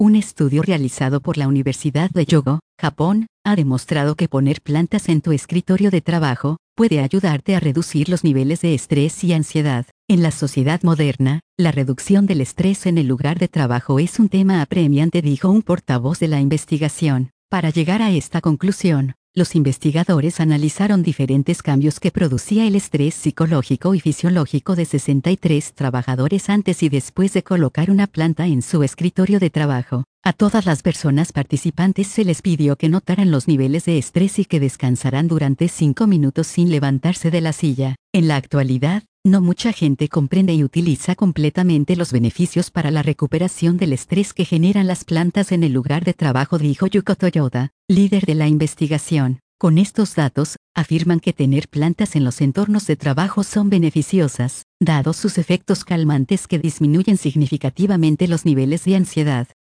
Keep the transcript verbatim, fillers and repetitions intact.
Un estudio realizado por la Universidad de Yogo, Japón, ha demostrado que poner plantas en tu escritorio de trabajo puede ayudarte a reducir los niveles de estrés y ansiedad. En la sociedad moderna, la reducción del estrés en el lugar de trabajo es un tema apremiante, dijo un portavoz de la investigación. Para llegar a esta conclusión, los investigadores analizaron diferentes cambios que producía el estrés psicológico y fisiológico de sesenta y tres trabajadores antes y después de colocar una planta en su escritorio de trabajo. A todas las personas participantes se les pidió que notaran los niveles de estrés y que descansaran durante cinco minutos sin levantarse de la silla. En la actualidad, no mucha gente comprende y utiliza completamente los beneficios para la recuperación del estrés que generan las plantas en el lugar de trabajo, dijo Yuko Toyoda, líder de la investigación. Con estos datos, afirman que tener plantas en los entornos de trabajo son beneficiosas, dados sus efectos calmantes que disminuyen significativamente los niveles de ansiedad.